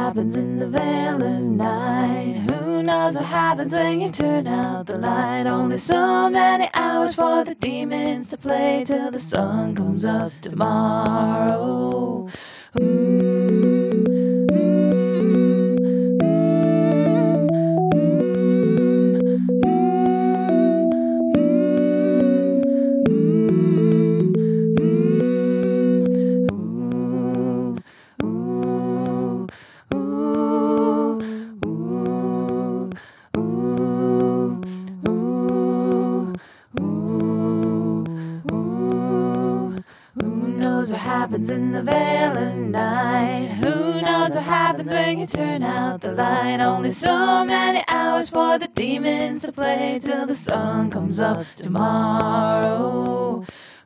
happens in the veil of night? Who knows what happens when you turn out the light? Only so many hours for the demons to play till the sun comes up tomorrow. Who knows what happens in the veil of night? Who knows what happens when you turn out the light? Only so many hours for the demons to play till the sun comes up tomorrow.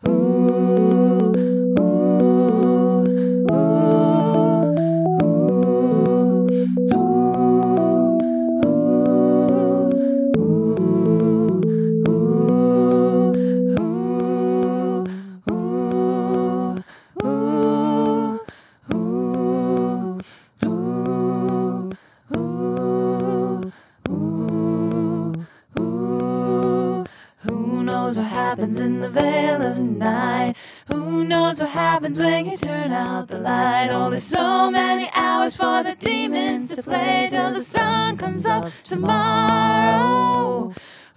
Who knows what happens in the veil of night? Who knows what happens when you turn out the light? Only so many hours for the demons to play till the sun comes up tomorrow.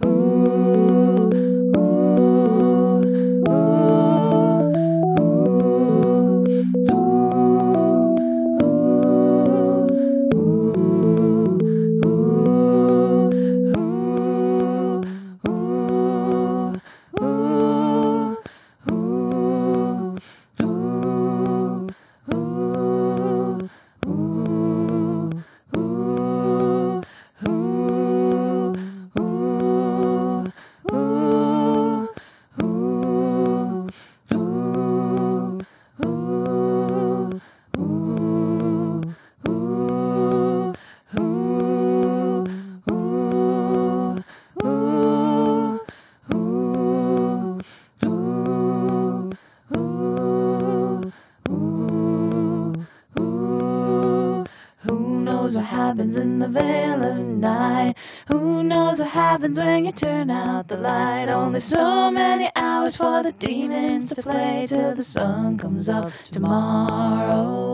Who knows what happens in the veil of night? Who knows what happens when you turn out the light? Only so many hours for the demons to play till the sun comes up tomorrow.